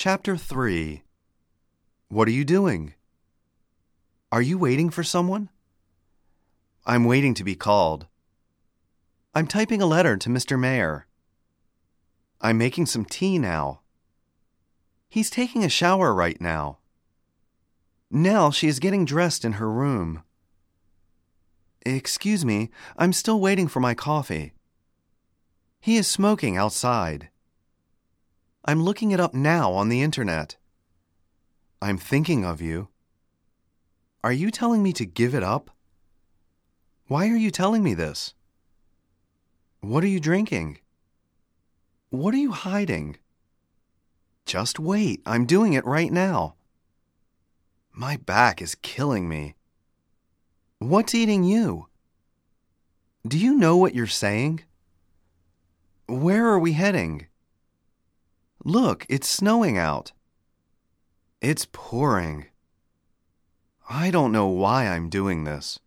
Chapter 3. What are you doing? Are you waiting for someone? I'm waiting to be called. I'm typing a letter to Mr. Mayor. I'm making some tea now. He's taking a shower right now. Nell, she is getting dressed in her room. Excuse me, I'm still waiting for my coffee. He is smoking outside. I'm looking it up now on the internet. I'm thinking of you. Are you telling me to give it up? Why are you telling me this? What are you drinking? What are you hiding? Just wait, I'm doing it right now. My back is killing me. What's eating you? Do you know what you're saying? Where are we heading? Look, it's snowing out. It's pouring. I don't know why I'm doing this.